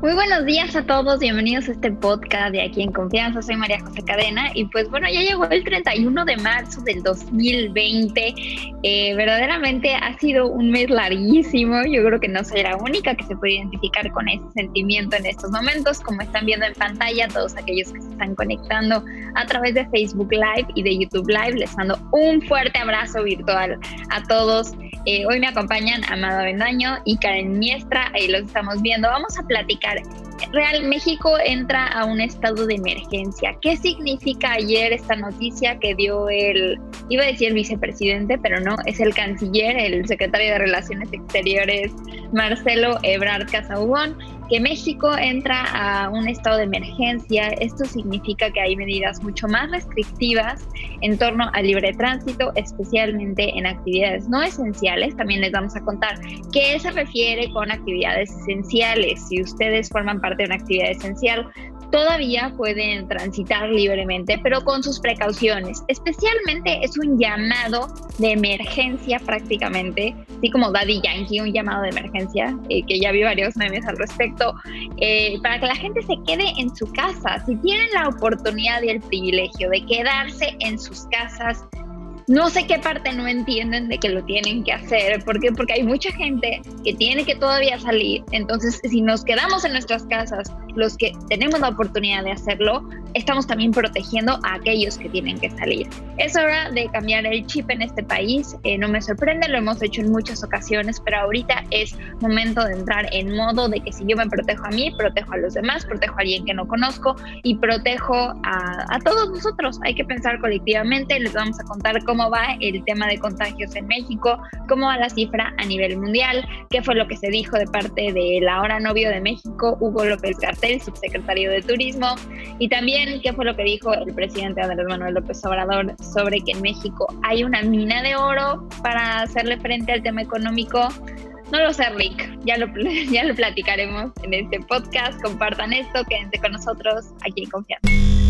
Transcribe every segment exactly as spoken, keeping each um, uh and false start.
Muy buenos días a todos, bienvenidos a este podcast de Aquí en Confianza. Soy María José Cadena y pues bueno, ya llegó el treinta y uno de marzo del dos mil veinte. Eh, verdaderamente ha sido un mes larguísimo. Yo creo que no soy la única que se puede identificar con ese sentimiento en estos momentos. Como están viendo en pantalla, todos aquellos que se están conectando a través de Facebook Live y de YouTube Live, les mando un fuerte abrazo virtual a todos. Eh, hoy me acompañan Amado Avendaño y Karen Miestra, ahí los estamos viendo. Vamos a platicar. Real México entra a un estado de emergencia. ¿Qué significa ayer esta noticia que dio el, iba a decir el vicepresidente, pero no, es el canciller, el secretario de Relaciones Exteriores, Marcelo Ebrard Casaubon, que México entra a un estado de emergencia? Esto significa que hay medidas mucho más restrictivas en torno al libre tránsito, especialmente en actividades no esenciales. También les vamos a contar qué se refiere con actividades esenciales. Si ustedes forman parte de una actividad esencial, todavía pueden transitar libremente, pero con sus precauciones. Especialmente es un llamado de emergencia prácticamente, así como Daddy Yankee, un llamado de emergencia, eh, que ya vi varios memes al respecto, eh, para que la gente se quede en su casa. Si tienen la oportunidad y el privilegio de quedarse en sus casas, no sé qué parte no entienden de que lo tienen que hacer. ¿Por qué? Porque hay mucha gente que tiene que todavía salir. Entonces, si nos quedamos en nuestras casas, los que tenemos la oportunidad de hacerlo, estamos también protegiendo a aquellos que tienen que salir. Es hora de cambiar el chip en este país. Eh, no me sorprende, lo hemos hecho en muchas ocasiones, pero ahorita es momento de entrar en modo de que si yo me protejo a mí, protejo a los demás, protejo a alguien que no conozco y protejo a, a todos nosotros. Hay que pensar colectivamente. Les vamos a contar cómo cómo va el tema de contagios en México, cómo va la cifra a nivel mundial, qué fue lo que se dijo de parte del ahora novio de México, Hugo López-Gatell, subsecretario de Turismo, y también qué fue lo que dijo el presidente Andrés Manuel López Obrador sobre que en México hay una mina de oro para hacerle frente al tema económico. No lo sé, Rick, ya lo, ya lo platicaremos en este podcast. Compartan esto, quédense con nosotros aquí en Confianza.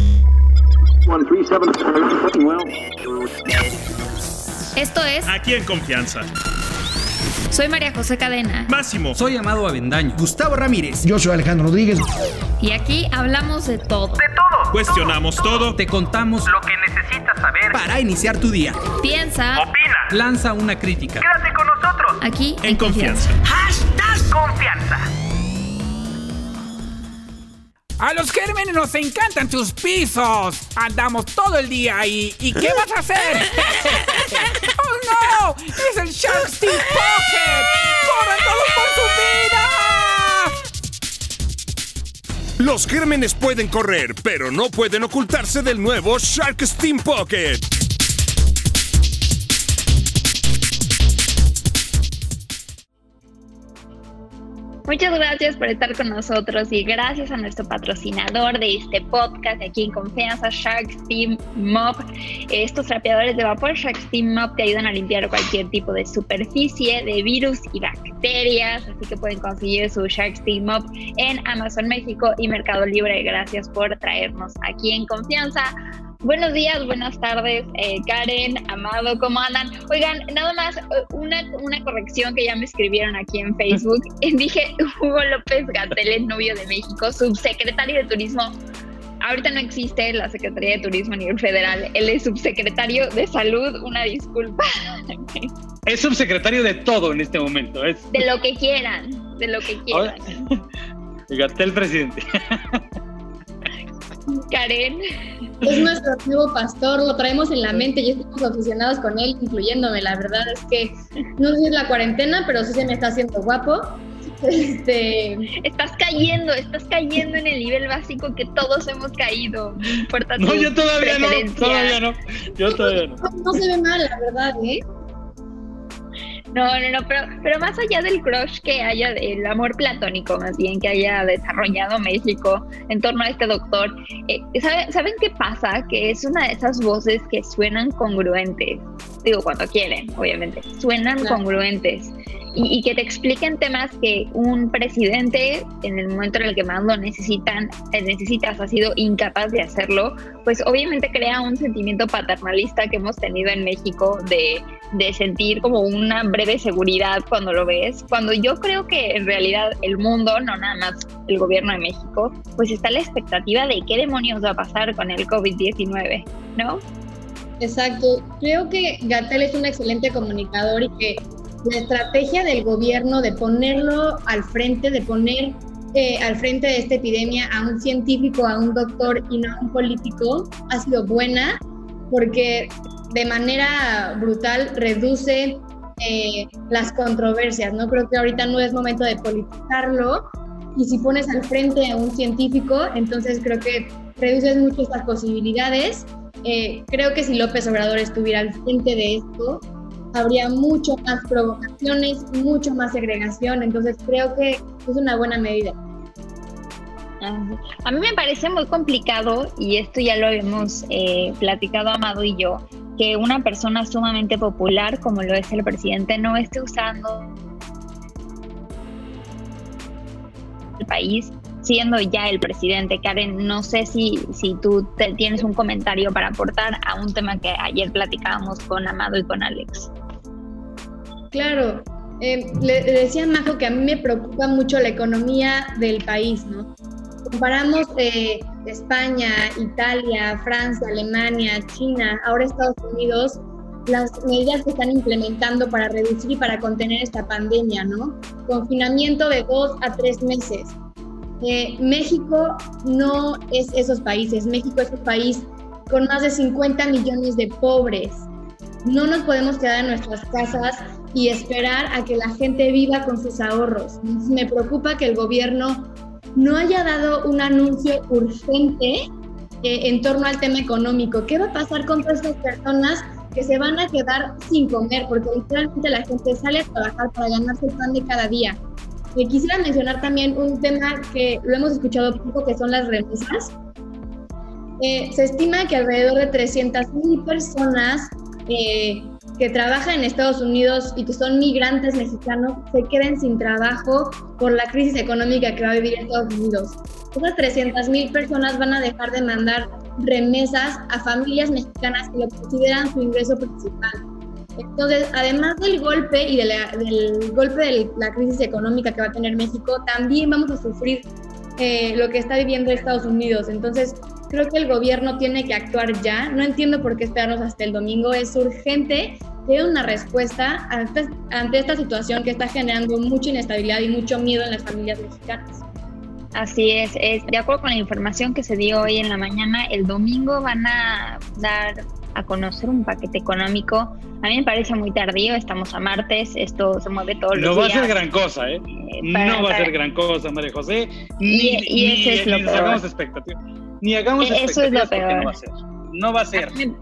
Esto es Aquí en Confianza. Soy María José Cadena. Máximo. Soy Amado Avendaño. Gustavo Ramírez. Yo soy Alejandro Rodríguez. Y aquí hablamos de todo. De todo. Cuestionamos todo. todo. Te contamos lo que necesitas saber para iniciar tu día. Piensa. Opina. Lanza una crítica. Quédate con nosotros. Aquí en, en Confianza. confianza. Hashtag Confianza. A los gérmenes nos encantan tus pisos. Andamos todo el día ahí. ¿Y qué vas a hacer? ¡Oh, no! ¡Es el Shark Steam Pocket! ¡Corran todos por su vida! Los gérmenes pueden correr, pero no pueden ocultarse del nuevo Shark Steam Pocket. Muchas gracias por estar con nosotros y gracias a nuestro patrocinador de este podcast de Aquí en Confianza, Shark Steam Mop. Estos trapeadores de vapor Shark Steam Mop te ayudan a limpiar cualquier tipo de superficie, de virus y bacterias, así que pueden conseguir su Shark Steam Mop en Amazon México y Mercado Libre. Gracias por traernos Aquí en Confianza. Buenos días, buenas tardes, eh, Karen, Amado, ¿cómo andan? Oigan, nada más una, una corrección que ya me escribieron aquí en Facebook. Dije Hugo López-Gatell, el novio de México, subsecretario de Turismo. Ahorita no existe la Secretaría de Turismo a nivel federal. Él es subsecretario de Salud, una disculpa. Es subsecretario de todo en este momento. Es... De lo que quieran, de lo que quieran. Gatell presidente. Karen. Es nuestro nuevo pastor, lo traemos en la mente y estamos obsesionados con él, incluyéndome. La verdad es que no sé si es la cuarentena, pero sí se me está haciendo guapo. Este... Estás cayendo, estás cayendo en el nivel básico que todos hemos caído. No importa tu No, yo todavía no, todavía no. Yo todavía no. No, no se ve mal, la verdad, ¿eh? No, no, no, pero, pero más allá del crush que haya, el amor platónico más bien que haya desarrollado México en torno a este doctor, eh, ¿sabe, ¿saben qué pasa? Que es una de esas voces que suenan congruentes, digo cuando quieren, obviamente, suenan claro. congruentes. y, y que te expliquen temas que un presidente en el momento en el que más lo necesitan, necesitas, ha sido incapaz de hacerlo, pues obviamente crea un sentimiento paternalista que hemos tenido en México de, de sentir como una breve seguridad cuando lo ves, cuando yo creo que en realidad el mundo, no nada más el gobierno de México, pues está la expectativa de qué demonios va a pasar con el COVID diecinueve, ¿no? Exacto. Creo que Gatell es un excelente comunicador y que la estrategia del gobierno de ponerlo al frente, de poner eh, al frente de esta epidemia a un científico, a un doctor y no a un político, ha sido buena porque de manera brutal reduce eh, las controversias, ¿no? Creo que ahorita no es momento de politizarlo y si pones al frente a un científico, entonces creo que reduces mucho estas posibilidades. Eh, creo que si López Obrador estuviera al frente de esto, habría mucho más provocaciones, mucho más segregación, entonces creo que es una buena medida. A mí me parece muy complicado, y esto ya lo habíamos eh, platicado Amado y yo, que una persona sumamente popular como lo es el presidente no esté usando el país siendo ya el presidente. Karen, no sé si, si tú te, tienes un comentario para aportar a un tema que ayer platicábamos con Amado y con Alex. Claro, eh, le, le decía a Majo que a mí me preocupa mucho la economía del país, ¿no? Comparamos eh, España, Italia, Francia, Alemania, China, ahora Estados Unidos, las medidas que están implementando para reducir y para contener esta pandemia, ¿no? Confinamiento de dos a tres meses. Eh, México no es esos países. México es un país con más de cincuenta millones de pobres. No nos podemos quedar en nuestras casas y esperar a que la gente viva con sus ahorros. Me preocupa que el gobierno no haya dado un anuncio urgente eh, en torno al tema económico. ¿Qué va a pasar con todas estas personas que se van a quedar sin comer? Porque literalmente la gente sale a trabajar para ganarse el pan de cada día. Eh, quisiera mencionar también un tema que lo hemos escuchado poco, que son las remesas. Eh, se estima que alrededor de trescientas mil personas eh, que trabajan en Estados Unidos y que son migrantes mexicanos se queden sin trabajo por la crisis económica que va a vivir Estados Unidos. Esas trescientas mil personas van a dejar de mandar remesas a familias mexicanas que lo consideran su ingreso principal. Entonces, además del golpe y de la, del golpe de la crisis económica que va a tener México, también vamos a sufrir eh, lo que está viviendo Estados Unidos. Entonces, creo que el gobierno tiene que actuar ya. No entiendo por qué esperarnos hasta el domingo. Es urgente que dé una respuesta ante, ante esta situación que está generando mucha inestabilidad y mucho miedo en las familias mexicanas. Así es, es, de acuerdo con la información que se dio hoy en la mañana, el domingo van a dar a conocer un paquete económico. A mí me parece muy tardío, estamos a martes, esto se mueve todos los días. No va a ser gran cosa, ¿eh? eh para, no va para... a ser gran cosa, María José. Ni, y, y eso ni, es lo ni peor. Hagamos expectativas. Ni hagamos eso expectativas es lo peor. No va a ser. No va a ser. A mí,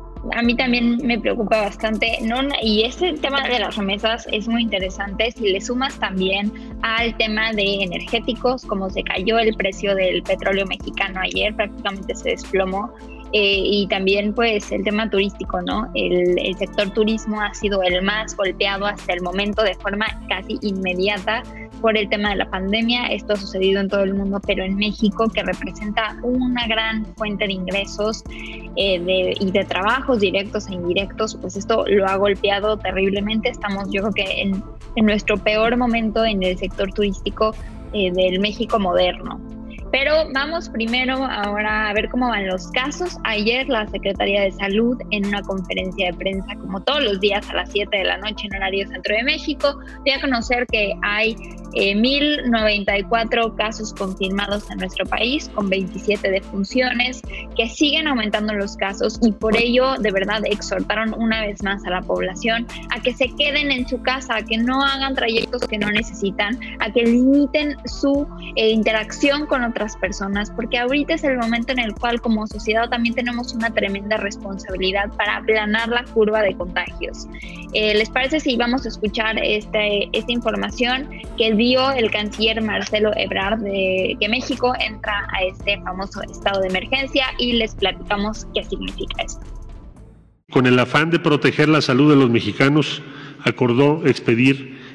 a mí también me preocupa bastante, no, y este tema de las remesas es muy interesante si le sumas también al tema de energéticos, como se cayó el precio del petróleo mexicano ayer, prácticamente se desplomó. Eh, y también pues el tema turístico, ¿no? El, el sector turismo ha sido el más golpeado hasta el momento de forma casi inmediata por el tema de la pandemia. Esto ha sucedido en todo el mundo, pero en México, que representa una gran fuente de ingresos eh, de, y de trabajos directos e indirectos, pues esto lo ha golpeado terriblemente. Estamos, yo creo que en, en nuestro peor momento en el sector turístico eh, del México moderno. Pero vamos primero ahora a ver cómo van los casos. Ayer la Secretaría de Salud, en una conferencia de prensa, como todos los días a las siete de la noche en horario Centro de México, dio a conocer que hay eh, mil noventa y cuatro casos confirmados en nuestro país, con veintisiete defunciones, que siguen aumentando los casos, y por ello de verdad exhortaron una vez más a la población a que se queden en su casa, a que no hagan trayectos que no necesitan, a que limiten su eh, interacción con otras personas, porque ahorita es el momento en el cual como sociedad también tenemos una tremenda responsabilidad para aplanar la curva de contagios. Eh, ¿Les parece si vamos a escuchar este, esta información que dio el canciller Marcelo Ebrard de que México entra a este famoso estado de emergencia, y les platicamos qué significa esto? Con el afán de proteger la salud de los mexicanos, acordó expedir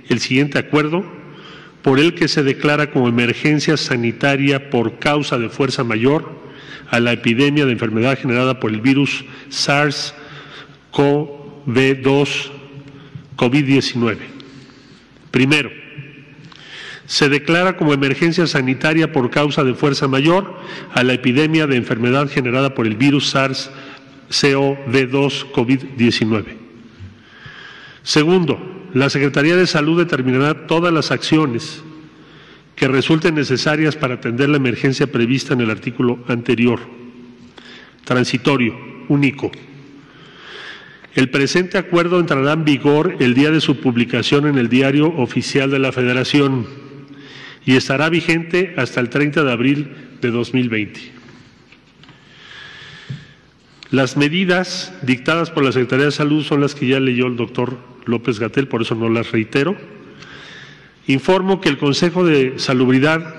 el siguiente acuerdo, por el que se declara como emergencia sanitaria por causa de fuerza mayor a la epidemia de enfermedad generada por el virus SARS-C o V dos COVID diecinueve. Primero, se declara como emergencia sanitaria por causa de fuerza mayor a la epidemia de enfermedad generada por el virus SARS-C o V dos COVID diecinueve. Segundo, la Secretaría de Salud determinará todas las acciones que resulten necesarias para atender la emergencia prevista en el artículo anterior. Transitorio, único. El presente acuerdo entrará en vigor el día de su publicación en el Diario Oficial de la Federación y estará vigente hasta el treinta de abril de dos mil veinte. Las medidas dictadas por la Secretaría de Salud son las que ya leyó el doctor López-Gatell, por eso no las reitero. Informo que el Consejo de Salubridad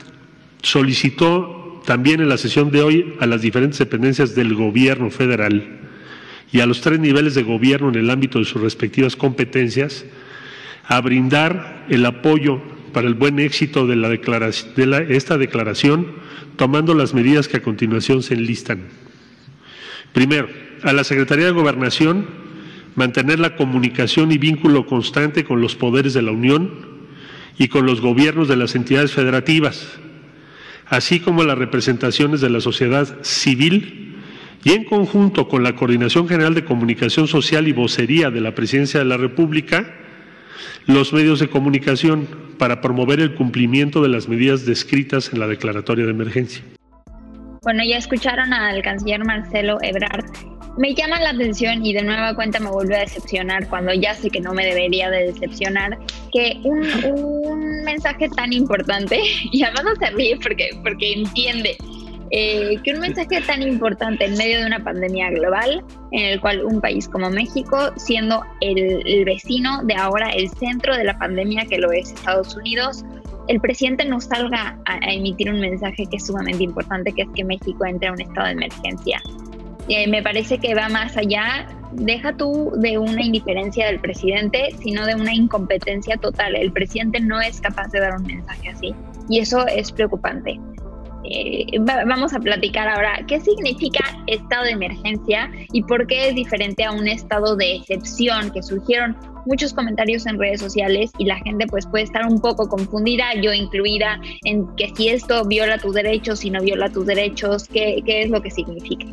solicitó también en la sesión de hoy a las diferentes dependencias del Gobierno federal y a los tres niveles de gobierno en el ámbito de sus respectivas competencias a brindar el apoyo para el buen éxito de, la declaración, de la, esta declaración, tomando las medidas que a continuación se enlistan. Primero, a la Secretaría de Gobernación mantener la comunicación y vínculo constante con los poderes de la Unión y con los gobiernos de las entidades federativas, así como las representaciones de la sociedad civil, y en conjunto con la Coordinación General de Comunicación Social y Vocería de la Presidencia de la República, los medios de comunicación para promover el cumplimiento de las medidas descritas en la declaratoria de emergencia. Bueno, ya escucharon al canciller Marcelo Ebrard. Me llama la atención y de nueva cuenta me vuelve a decepcionar cuando ya sé que no me debería de decepcionar, que un, un mensaje tan importante, y además se ríe porque, porque entiende, Eh, que un mensaje tan importante en medio de una pandemia global, en el cual un país como México, siendo el, el vecino de ahora, el centro de la pandemia que lo es Estados Unidos, el presidente no salga a, a emitir un mensaje que es sumamente importante, que es que México entre a un estado de emergencia. Eh, me parece que va más allá, deja tú de una indiferencia del presidente, sino de una incompetencia total. El presidente no es capaz de dar un mensaje así, y eso es preocupante. Eh, vamos a platicar ahora qué significa estado de emergencia y por qué es diferente a un estado de excepción, que surgieron muchos comentarios en redes sociales y la gente pues puede estar un poco confundida, yo incluida, en que si esto viola tus derechos, si no viola tus derechos, qué, qué es lo que significa.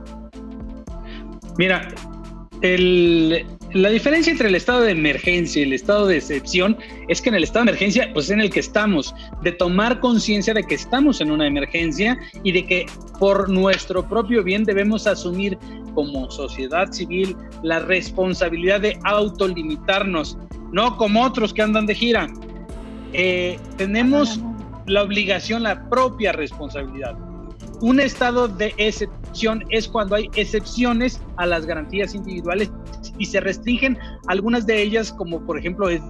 Mira, el, la diferencia entre el estado de emergencia y el estado de excepción es que en el estado de emergencia, pues es en el que estamos, de tomar conciencia de que estamos en una emergencia y de que por nuestro propio bien debemos asumir como sociedad civil la responsabilidad de autolimitarnos, no como otros que andan de gira. Eh, tenemos la obligación, la propia responsabilidad. Un estado de excepción es cuando hay excepciones a las garantías individuales y se restringen algunas de ellas, como por ejemplo es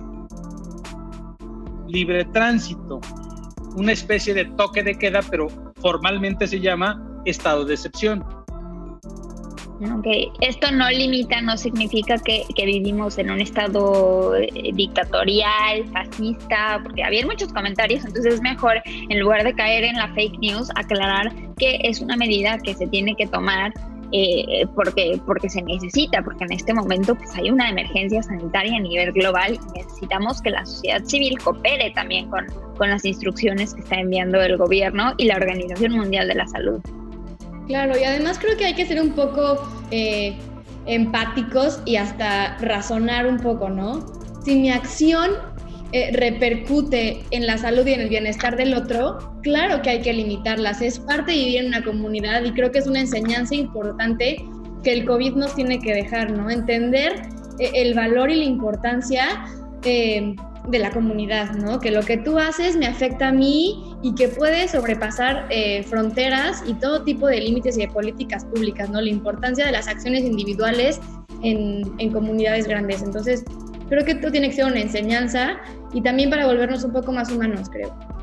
libre tránsito, una especie de toque de queda, pero formalmente se llama estado de excepción. Ok, esto no limita, no significa que, que vivimos en un estado eh, dictatorial, fascista, porque había muchos comentarios, entonces es mejor, en lugar de caer en la fake news, aclarar que es una medida que se tiene que tomar eh, porque, porque se necesita, porque en este momento pues, hay una emergencia sanitaria a nivel global y necesitamos que la sociedad civil coopere también con, con las instrucciones que está enviando el gobierno y la Organización Mundial de la Salud. Claro, y además creo que hay que ser un poco eh, empáticos y hasta razonar un poco, ¿no? Si mi acción eh, repercute en la salud y en el bienestar del otro, claro que hay que limitarlas. Es parte de vivir en una comunidad y creo que es una enseñanza importante que el COVID nos tiene que dejar, ¿no? Entender eh, el valor y la importancia eh, de la comunidad, ¿no? Que lo que tú haces me afecta a mí y que puede sobrepasar eh, fronteras y todo tipo de límites y de políticas públicas, ¿no? La importancia de las acciones individuales en, en comunidades grandes. Entonces, creo que esto tiene que ser una enseñanza y también para volvernos un poco más humanos, creo.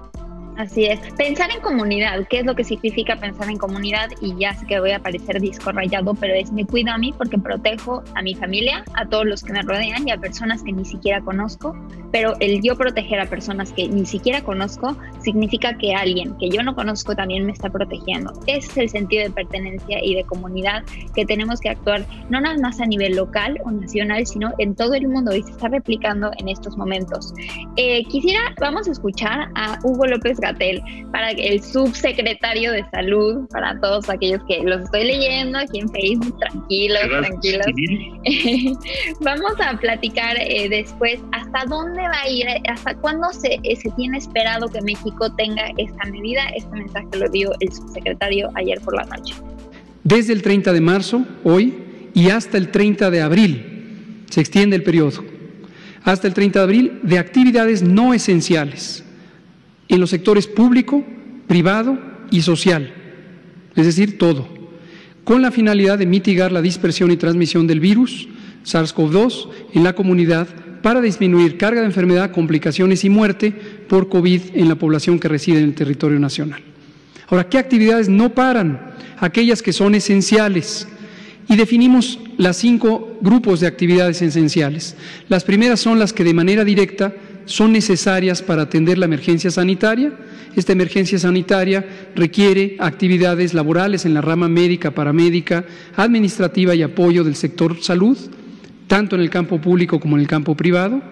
Así es. Pensar en comunidad, ¿qué es lo que significa pensar en comunidad? Y ya sé que voy a parecer disco rayado, pero es me cuido a mí porque protejo a mi familia, a todos los que me rodean y a personas que ni siquiera conozco, pero el yo proteger a personas que ni siquiera conozco significa que alguien que yo no conozco también me está protegiendo. Ese es el sentido de pertenencia y de comunidad que tenemos que actuar no nada más a nivel local o nacional, sino en todo el mundo y se está replicando en estos momentos. Eh, quisiera, vamos a escuchar a Hugo López Gatell, para el subsecretario de Salud, para todos aquellos que los estoy leyendo aquí en Facebook, tranquilos, tranquilos. Sí. Vamos a platicar eh, después hasta dónde va a ir, hasta cuándo se, eh, se tiene esperado que México tenga esta medida. Este mensaje lo dio el subsecretario ayer por la noche. Desde el treinta de marzo, hoy, y hasta el treinta de abril, se extiende el periodo, hasta el treinta de abril, de actividades no esenciales en los sectores público, privado y social, es decir, todo, con la finalidad de mitigar la dispersión y transmisión del virus SARS CoV dos en la comunidad para disminuir carga de enfermedad, complicaciones y muerte por COVID en la población que reside en el territorio nacional. Ahora, ¿qué actividades no paran? Aquellas que son esenciales. Y definimos las cinco grupos de actividades esenciales. Las primeras son las que de manera directa son necesarias para atender la emergencia sanitaria. Esta emergencia sanitaria requiere actividades laborales en la rama médica, paramédica, administrativa y apoyo del sector salud, tanto en el campo público como en el campo privado.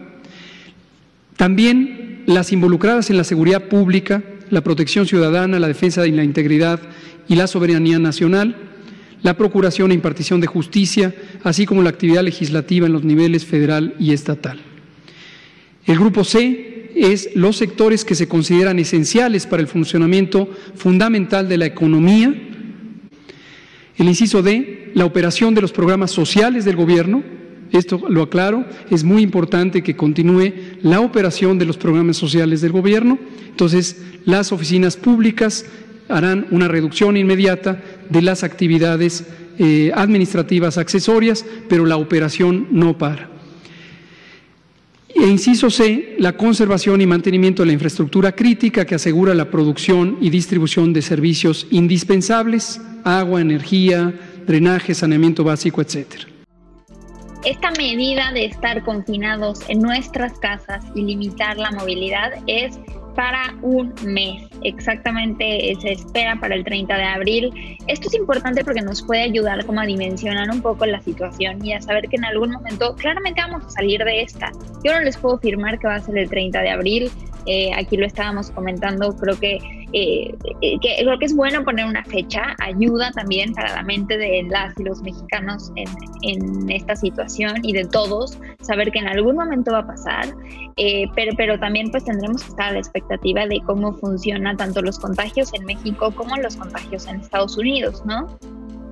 También las involucradas en la seguridad pública, la protección ciudadana, la defensa de la integridad y la soberanía nacional, la procuración e impartición de justicia, así como la actividad legislativa en los niveles federal y estatal. El grupo C es los sectores que se consideran esenciales para el funcionamiento fundamental de la economía. El inciso D, la operación de los programas sociales del gobierno. Esto lo aclaro, es muy importante que continúe la operación de los programas sociales del gobierno. Entonces, las oficinas públicas harán una reducción inmediata de las actividades eh, administrativas accesorias, pero la operación no para. E inciso C, la conservación y mantenimiento de la infraestructura crítica que asegura la producción y distribución de servicios indispensables, agua, energía, drenaje, saneamiento básico, etcétera. Esta medida de estar confinados en nuestras casas y limitar la movilidad es para un mes, exactamente se espera para el treinta de abril. Esto es importante porque nos puede ayudar como a dimensionar un poco la situación y a saber que en algún momento claramente vamos a salir de esta. Yo no les puedo afirmar que va a ser el treinta de abril, eh, aquí lo estábamos comentando, creo que, eh, que creo que es bueno poner una fecha, ayuda también para la mente de las y los mexicanos en, en esta situación y de todos, saber que en algún momento va a pasar, eh, pero, pero también pues tendremos que estar a la expectativa de cómo funciona tanto los contagios en México como los contagios en Estados Unidos, ¿no?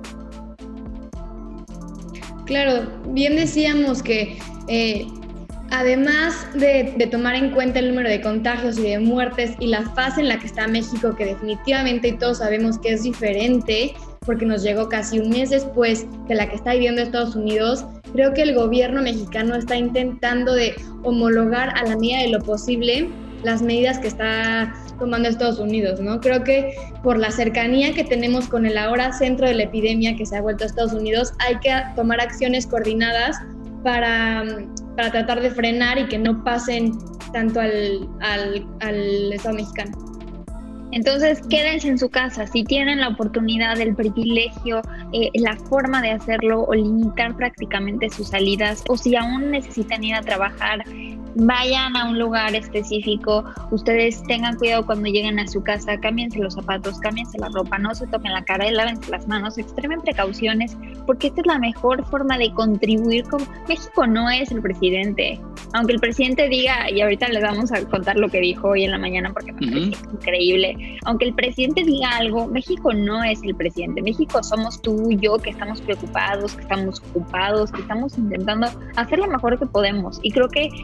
Claro, bien decíamos que eh, además de, de tomar en cuenta el número de contagios y de muertes y la fase en la que está México, que definitivamente todos sabemos que es diferente, porque nos llegó casi un mes después de la que está viviendo Estados Unidos, creo que el gobierno mexicano está intentando de homologar a la medida de lo posible las medidas que está tomando Estados Unidos, ¿no? Creo que por la cercanía que tenemos con el ahora centro de la epidemia que se ha vuelto a Estados Unidos, hay que tomar acciones coordinadas para, para tratar de frenar y que no pasen tanto al, al, al Estado mexicano. Entonces, quédense en su casa. Si tienen la oportunidad, el privilegio, eh, la forma de hacerlo o limitar prácticamente sus salidas, o si aún necesitan ir a trabajar, vayan a un lugar específico. Ustedes tengan cuidado cuando lleguen a su casa, cámbiense los zapatos, cámbiense la ropa, no se toquen la cara y lávense las manos, extremen precauciones, porque esta es la mejor forma de contribuir. Con México no es el presidente, aunque el presidente diga, y ahorita les vamos a contar lo que dijo hoy en la mañana porque me parece uh-huh. increíble, aunque el presidente diga algo, México no es el presidente. México somos tú y yo, que estamos preocupados, que estamos ocupados, que estamos intentando hacer lo mejor que podemos, y creo que hay que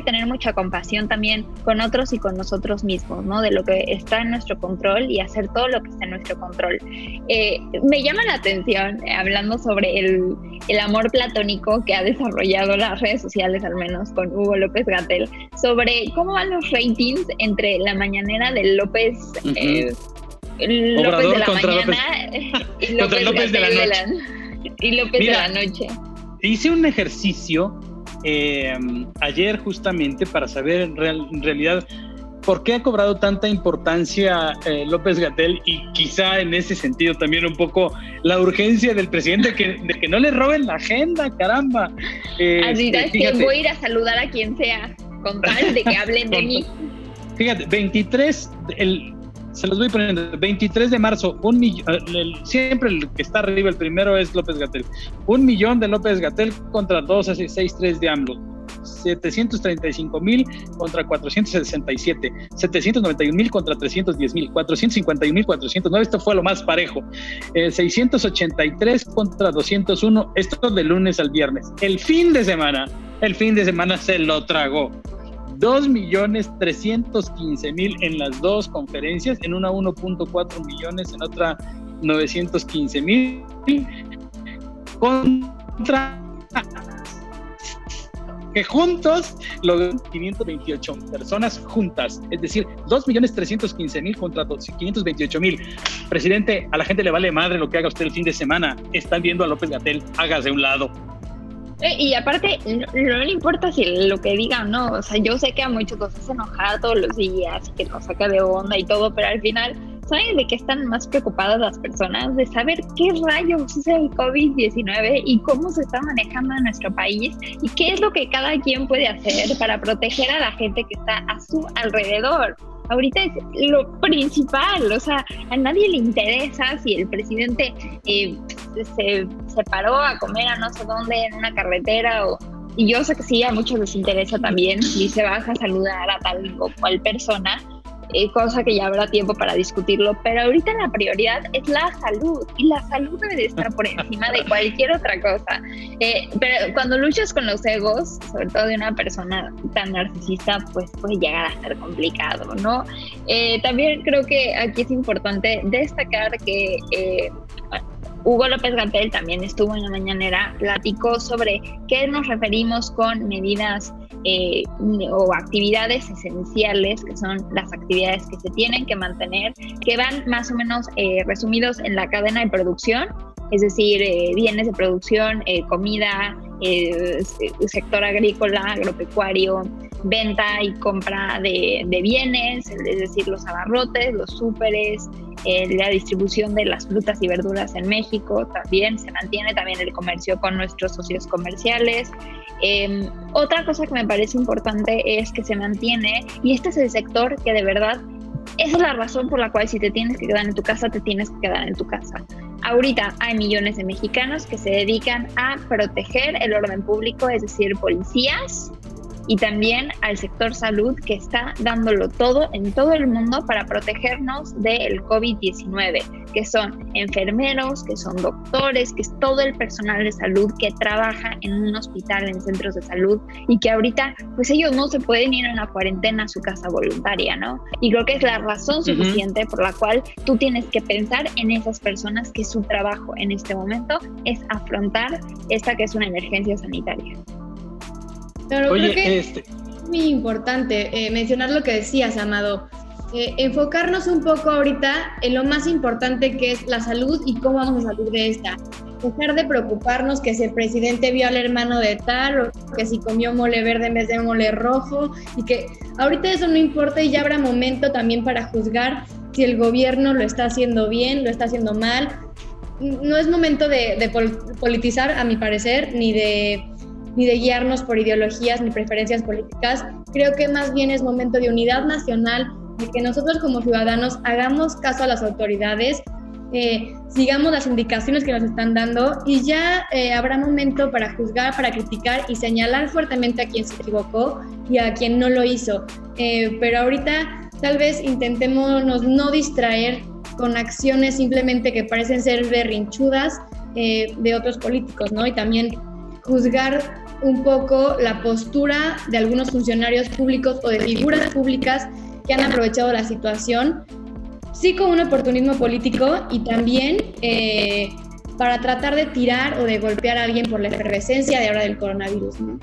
tener mucha compasión también con otros y con nosotros mismos, ¿no? De lo que está en nuestro control y hacer todo lo que está en nuestro control. Eh, me llama la atención, eh, hablando sobre el, el amor platónico que ha desarrollado las redes sociales, al menos con Hugo López-Gatell, sobre cómo van los ratings entre la mañanera de López... Uh-huh. eh, López Obrador de la contra mañana López, y López, López de la noche. De la, y López Mira, de la noche. Hice un ejercicio eh, ayer justamente para saber en, real, en realidad por qué ha cobrado tanta importancia eh, López-Gatell y quizá en ese sentido también un poco la urgencia del presidente que, de que no le roben la agenda, caramba. Eh, Así es que voy a ir a saludar a quien sea con tal de que hablen de mí. Fíjate, veintitrés, el... Se los voy poniendo. veintitrés de marzo, un millón, el, siempre el que está arriba, el primero es López-Gatell. Un millón de López-Gatell contra dos sesenta y tres de AMLO. setecientos treinta y cinco mil contra cuatrocientos sesenta y siete. setecientos noventa y un mil contra trescientos diez mil. cuatrocientos cincuenta y un mil cuatrocientos nueve. Esto fue lo más parejo. Eh, seiscientos ochenta y tres contra doscientos uno. Esto de lunes al viernes. El fin de semana, el fin de semana se lo tragó. dos millones trescientos quince mil en las dos conferencias, en una uno punto cuatro millones, en otra novecientos quince mil, contra que juntos lograron quinientas veintiocho personas juntas, es decir, dos millones trescientos quince mil contra quinientos veintiocho mil. Presidente, a la gente le vale madre lo que haga usted el fin de semana, están viendo a López-Gatell, hágase a un lado. Y aparte, no, no le importa si lo que digan, ¿no? O sea, yo sé que a muchos los hace enojar todos los días, que nos saca de onda y todo, pero al final, ¿saben de qué están más preocupadas las personas? De saber qué rayos es el covid diecinueve y cómo se está manejando en nuestro país y qué es lo que cada quien puede hacer para proteger a la gente que está a su alrededor. Ahorita es lo principal, o sea, a nadie le interesa si el presidente eh, se, se paró a comer a no sé dónde en una carretera, o, y yo sé que sí, a muchos les interesa también si se baja a saludar a tal o cual persona, eh, cosa que ya habrá tiempo para discutirlo, pero ahorita la prioridad es la salud, y la salud debe de estar por encima de cualquier otra cosa. Eh, pero cuando luchas con los egos, sobre todo de una persona tan narcisista, pues puede llegar a ser complicado, ¿no? Eh, también creo que aquí es importante destacar que eh, Hugo López-Gatell también estuvo en la mañanera, platicó sobre qué nos referimos con medidas eh, o actividades esenciales, que son las actividades que se tienen que mantener, que van más o menos eh, resumidos en la cadena de producción, es decir, eh, bienes de producción, eh, comida, eh, sector agrícola, agropecuario, venta y compra de, de bienes, es decir, los abarrotes, los súperes, eh, la distribución de las frutas y verduras en México, también se mantiene también el comercio con nuestros socios comerciales. Eh, otra cosa que me parece importante es que se mantiene, y este es el sector que de verdad, esa es la razón por la cual si te tienes que quedar en tu casa, te tienes que quedar en tu casa. Ahorita hay millones de mexicanos que se dedican a proteger el orden público, es decir, policías, y también al sector salud, que está dándolo todo en todo el mundo para protegernos del covid diecinueve, que son enfermeros, que son doctores, que es todo el personal de salud que trabaja en un hospital, en centros de salud, y que ahorita pues ellos no se pueden ir a una cuarentena a su casa voluntaria, ¿no? Y creo que es la razón suficiente uh-huh. por la cual tú tienes que pensar en esas personas que su trabajo en este momento es afrontar esta que es una emergencia sanitaria. Pero Oye, creo que este... es muy importante eh, mencionar lo que decías, Amado. Eh, enfocarnos un poco ahorita en lo más importante, que es la salud y cómo vamos a salir de esta. Dejar de preocuparnos que si el presidente vio al hermano de tal, o que si comió mole verde en vez de mole rojo, y que ahorita eso no importa, y ya habrá momento también para juzgar si el gobierno lo está haciendo bien, lo está haciendo mal. No es momento de, de politizar, a mi parecer, ni de... ni de guiarnos por ideologías ni preferencias políticas. Creo que más bien es momento de unidad nacional, de que nosotros como ciudadanos hagamos caso a las autoridades, eh, sigamos las indicaciones que nos están dando, y ya eh, habrá momento para juzgar, para criticar y señalar fuertemente a quien se equivocó y a quien no lo hizo. Eh, pero ahorita tal vez intentemos no distraer con acciones simplemente que parecen ser berrinchudas eh, de otros políticos, ¿no? Y también juzgar un poco la postura de algunos funcionarios públicos o de figuras públicas que han aprovechado la situación, sí con un oportunismo político y también eh, para tratar de tirar o de golpear a alguien por la efervescencia de ahora del coronavirus, ¿no?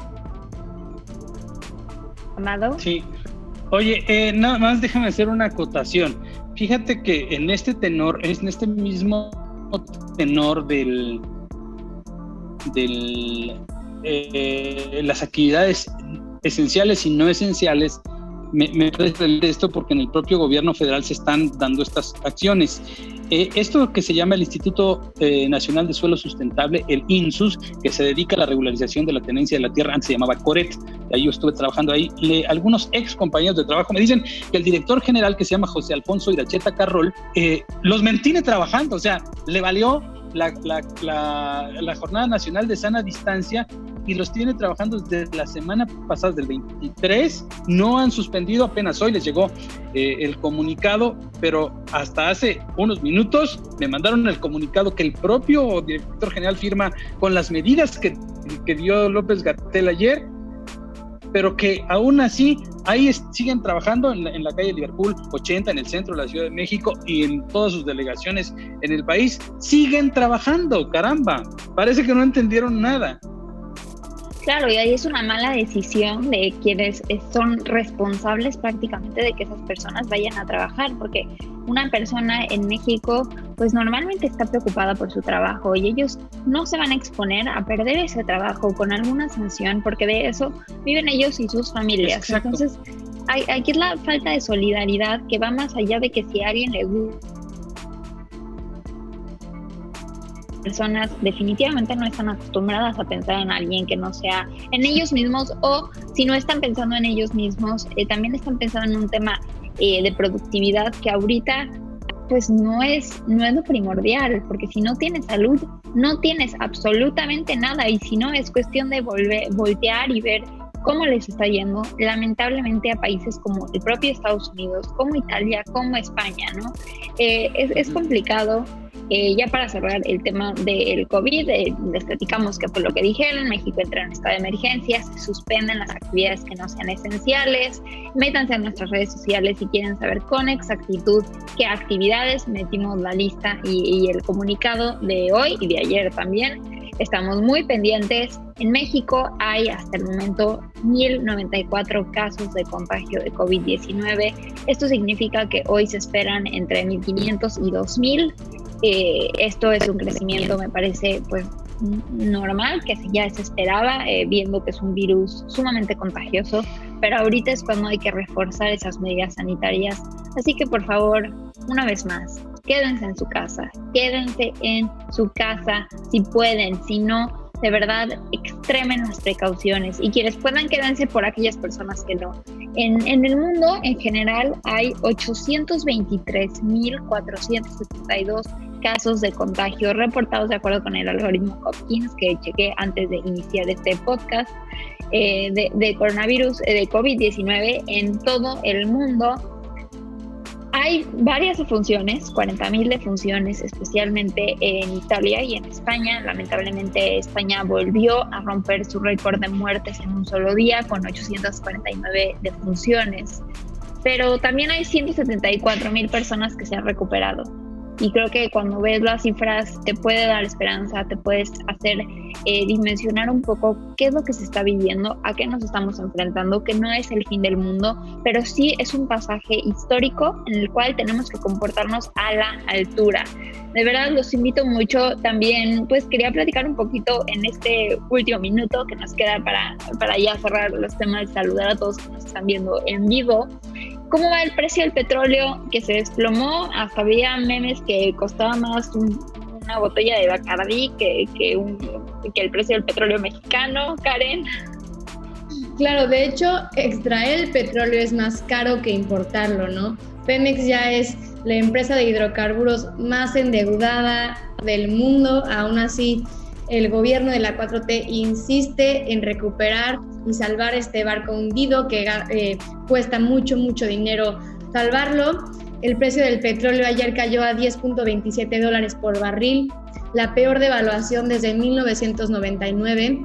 Amado. Sí. Oye, eh, nada más déjame hacer una acotación. Fíjate que en este tenor, en este mismo tenor del, del eh, las actividades esenciales y no esenciales, me, me parece esto porque en el propio gobierno federal se están dando estas acciones. Eh, esto que se llama el Instituto eh, Nacional de Suelo Sustentable, el INSUS, que se dedica a la regularización de la tenencia de la tierra, antes se llamaba CORET, ahí yo estuve trabajando ahí. Le, algunos ex compañeros de trabajo me dicen que el director general, que se llama José Alfonso Iracheta Carrol, eh, los mantiene trabajando, o sea, le valió la, la, la, la Jornada Nacional de Sana Distancia y los tiene trabajando desde la semana pasada, del veintitrés, no han suspendido, apenas hoy les llegó eh, el comunicado, pero hasta hace unos minutos me mandaron el comunicado que el propio director general firma con las medidas que, que dio López-Gatell ayer, pero que aún así ahí es, siguen trabajando en la, en la calle Liverpool ochenta, en el centro de la Ciudad de México y en todas sus delegaciones en el país, siguen trabajando, caramba, parece que no entendieron nada. Claro, y ahí es una mala decisión de quienes son responsables prácticamente de que esas personas vayan a trabajar, porque una persona en México pues normalmente está preocupada por su trabajo y ellos no se van a exponer a perder ese trabajo con alguna sanción, porque de eso viven ellos y sus familias. Exacto. Entonces, hay, aquí es la falta de solidaridad que va más allá de que si a alguien le gusta. Personas definitivamente no están acostumbradas a pensar en alguien que no sea en ellos mismos, o si no están pensando en ellos mismos, eh, también están pensando en un tema eh, de productividad que ahorita pues no es, no es lo primordial, porque si no tienes salud, no tienes absolutamente nada, y si no es cuestión de volver, voltear y ver cómo les está yendo, lamentablemente, a países como el propio Estados Unidos, como Italia, como España, ¿no? Eh, es, es complicado. Eh, ya para cerrar el tema del COVID, eh, les platicamos que por lo que dijeron, México entra en estado de emergencia, se suspenden las actividades que no sean esenciales. Métanse a nuestras redes sociales si quieren saber con exactitud qué actividades, metimos la lista y, y el comunicado de hoy y de ayer también. Estamos muy pendientes. En México hay hasta el momento mil noventa y cuatro casos de contagio de COVID diecinueve. Esto significa que hoy se esperan entre mil quinientos y dos mil. Eh, esto es un crecimiento, me parece, pues normal, que ya se esperaba, eh, viendo que es un virus sumamente contagioso, pero ahorita es cuando hay que reforzar esas medidas sanitarias. Así que, por favor, una vez más, quédense en su casa, quédense en su casa si pueden, si no, de verdad, extremen las precauciones, y quienes puedan, quédense por aquellas personas que no. En, en el mundo, en general, hay ochocientos veintitrés mil cuatrocientos setenta y dos casos de contagio reportados de acuerdo con el algoritmo Hopkins que chequé antes de iniciar este podcast, eh, de, de coronavirus, eh, de COVID diecinueve en todo el mundo. Hay varias defunciones, cuarenta mil defunciones, especialmente en Italia y en España. Lamentablemente, España volvió a romper su récord de muertes en un solo día con ochocientas cuarenta y nueve defunciones. Pero también hay ciento setenta y cuatro mil personas que se han recuperado. Y creo que cuando ves las cifras te puede dar esperanza, te puedes hacer eh, dimensionar un poco qué es lo que se está viviendo, a qué nos estamos enfrentando, que no es el fin del mundo, pero sí es un pasaje histórico en el cual tenemos que comportarnos a la altura. De verdad los invito mucho. También pues quería platicar un poquito en este último minuto que nos queda para, para ya cerrar los temas, saludar a todos que nos están viendo en vivo. ¿Cómo va el precio del petróleo que se desplomó? Hasta había memes que costaba más un, una botella de Bacardí que, que, un, que el precio del petróleo mexicano, Karen. Claro, de hecho, extraer el petróleo es más caro que importarlo, ¿no? Pemex ya es la empresa de hidrocarburos más endeudada del mundo. Aún así, el gobierno de la cuatro T insiste en recuperar y salvar este barco hundido que eh, cuesta mucho, mucho dinero salvarlo. El precio del petróleo ayer cayó a diez punto veintisiete dólares por barril, la peor devaluación desde mil novecientos noventa y nueve.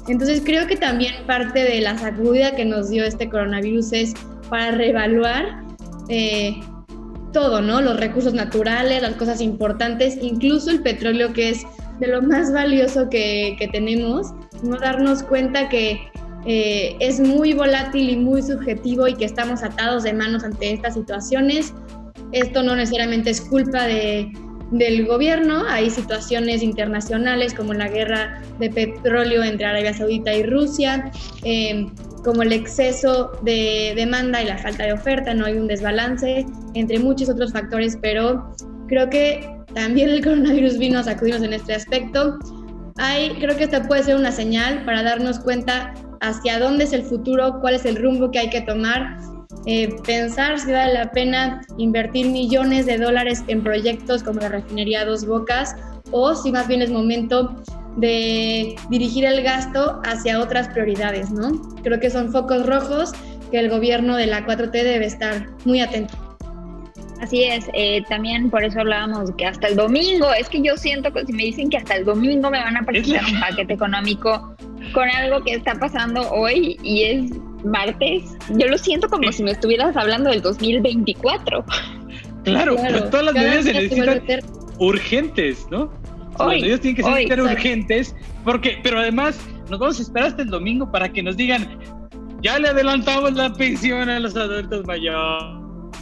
Entonces creo que también parte de la sacudida que nos dio este coronavirus es para reevaluar eh, todo, ¿no? Los recursos naturales, las cosas importantes, incluso el petróleo, que es de lo más valioso que, que tenemos, no darnos cuenta que eh, es muy volátil y muy subjetivo y que estamos atados de manos ante estas situaciones. Esto no necesariamente es culpa de, del gobierno, hay situaciones internacionales como la guerra de petróleo entre Arabia Saudita y Rusia, eh, como el exceso de demanda y la falta de oferta, no hay un desbalance, entre muchos otros factores, pero creo que también el coronavirus vino a sacudirnos en este aspecto. Hay, creo que esta puede ser una señal para darnos cuenta hacia dónde es el futuro, cuál es el rumbo que hay que tomar, eh, pensar si vale la pena invertir millones de dólares en proyectos como la refinería Dos Bocas, o si más bien es momento de dirigir el gasto hacia otras prioridades, ¿no? Creo que son focos rojos que el gobierno de la cuatro T debe estar muy atento. Así es, eh, también por eso hablábamos que hasta el domingo, es que yo siento que si me dicen que hasta el domingo me van a presentar un paquete económico con algo que está pasando hoy y es martes, yo lo siento como si me estuvieras hablando del dos mil veinticuatro. Claro, Claro, pero todas las cada medidas se día se necesitan vuelve ter- urgentes, ¿no? O sea, Hoy, las medidas tienen que hoy, ser exacto. urgentes, porque, pero además nos vamos a esperar hasta el domingo para que nos digan, ya le adelantamos la pensión a los adultos mayores,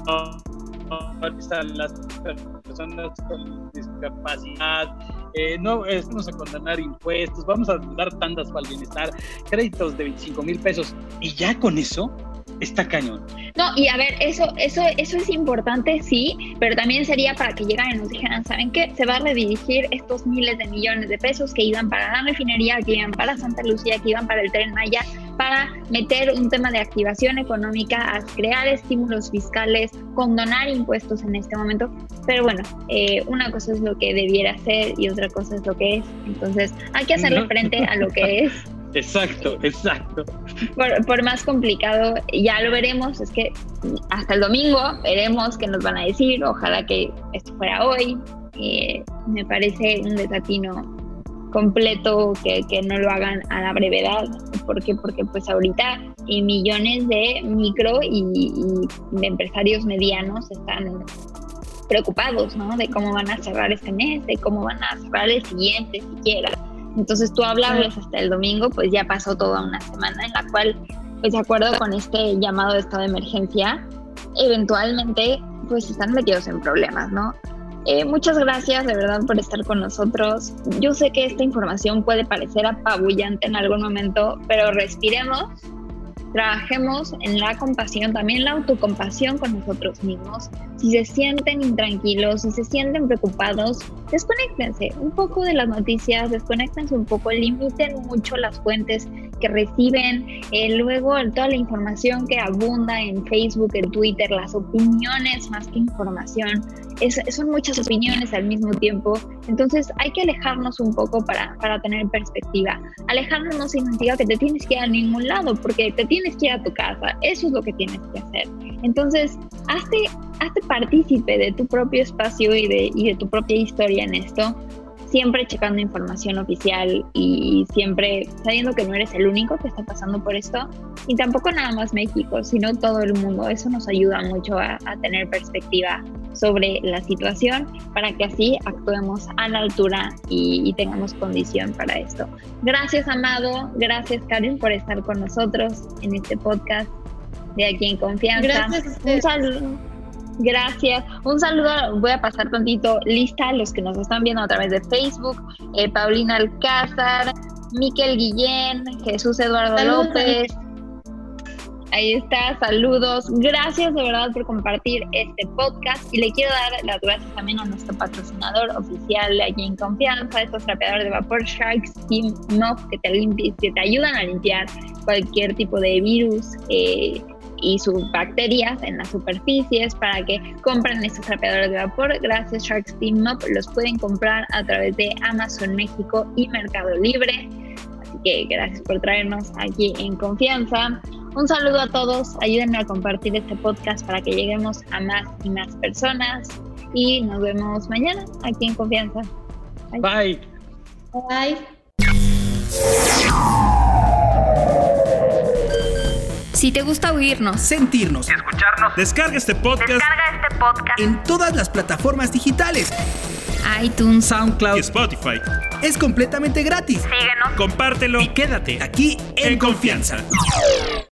a las personas con discapacidad, eh, no eh, vamos a condonar impuestos, vamos a dar tandas para el bienestar, créditos de veinticinco mil pesos, y ya con eso está cañón. No, y a ver, eso, eso, eso es importante, sí, pero también sería para que llegaran y nos dijeran, ¿saben qué? Se va a redirigir estos miles de millones de pesos que iban para la refinería, que iban para Santa Lucía, que iban para el Tren Maya, para meter un tema de activación económica, a crear estímulos fiscales, condonar impuestos en este momento. Pero bueno, eh, una cosa es lo que debiera ser y otra cosa es lo que es. Entonces, hay que hacerle frente a lo que es. Exacto, exacto. Por, por más complicado, ya lo veremos, es que hasta el domingo veremos qué nos van a decir, ojalá que esto fuera hoy, eh, me parece un desatino completo que, que no lo hagan a la brevedad, porque porque pues ahorita y millones de micro y, y de empresarios medianos están preocupados, ¿no? De cómo van a cerrar este mes, de cómo van a cerrar el siguiente siquiera. Entonces tú hablarles hasta el domingo, pues ya pasó toda una semana en la cual, pues de acuerdo con este llamado de estado de emergencia, eventualmente pues están metidos en problemas, ¿no? Eh, muchas gracias de verdad por estar con nosotros. Yo sé que esta información puede parecer apabullante en algún momento, pero respiremos, trabajemos en la compasión, también la autocompasión con nosotros mismos. Si se sienten intranquilos, si se sienten preocupados, desconéctense un poco de las noticias, desconéctense un poco, limiten mucho las fuentes que reciben, eh, luego toda la información que abunda en Facebook, en Twitter, las opiniones más que información, es, son muchas opiniones al mismo tiempo, entonces hay que alejarnos un poco para, para tener perspectiva. Alejarnos no significa que te tienes que ir a ningún lado, porque te tienes que ir a tu casa, eso es lo que tienes que hacer. Entonces, hazte, hazte partícipe de tu propio espacio y de, y de tu propia historia en esto, siempre checando información oficial y siempre sabiendo que no eres el único que está pasando por esto, y tampoco nada más México, sino todo el mundo. Eso nos ayuda mucho a, a tener perspectiva sobre la situación para que así actuemos a la altura y, y tengamos condición para esto. Gracias, Amado, gracias, Karen, por estar con nosotros en este podcast de Aquí en Confianza. Gracias a ustedes. Un saludo. Gracias. Un saludo, voy a pasar tantito lista a los que nos están viendo a través de Facebook. Eh, Paulina Alcázar, Miquel Guillén, Jesús Eduardo Saludos, López. Ahí está, saludos. Gracias de verdad por compartir este podcast y le quiero dar las gracias también a nuestro patrocinador oficial de Aquí en Confianza, estos trapeadores de vapor Shark Steam Mop que te, limpi- que te ayudan a limpiar cualquier tipo de virus eh, y sus bacterias en las superficies, para que compren estos trapeadores de vapor. Gracias Shark Steam Mop, los pueden comprar a través de Amazon México y Mercado Libre. Así que gracias por traernos Aquí en Confianza. Un saludo a todos, ayúdenme a compartir este podcast para que lleguemos a más y más personas y nos vemos mañana Aquí en Confianza. Bye. Bye. Si te gusta oírnos, sentirnos, escucharnos, Descarga este podcast descarga este podcast en todas las plataformas digitales, iTunes, SoundCloud y Spotify. es completamente gratis. Síguenos. Compártelo Y quédate aquí en, en confianza.